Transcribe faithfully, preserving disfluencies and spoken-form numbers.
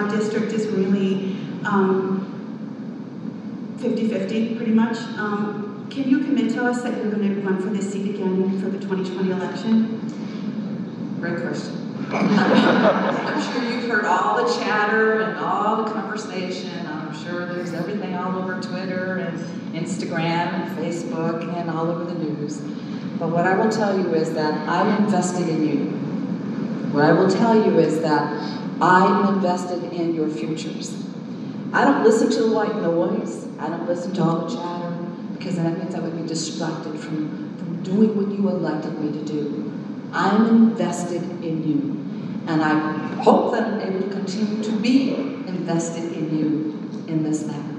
our district is really um, fifty-fifty, pretty much. Um, can you commit to us that you're going to run for this seat again for the twenty twenty election? Great question. I'm sure you've heard all the chatter and all the conversation. I'm sure there's everything all over Twitter and Instagram and Facebook and all over the news. But what I will tell you is that I'm invested in you. What I will tell you is that I'm invested in your futures. I don't listen to the white noise. I don't listen to all the chatter, because that means I would be distracted from, from doing what you elected me to do. I'm invested in you. And I hope that I'm able to continue to be invested in you in this matter.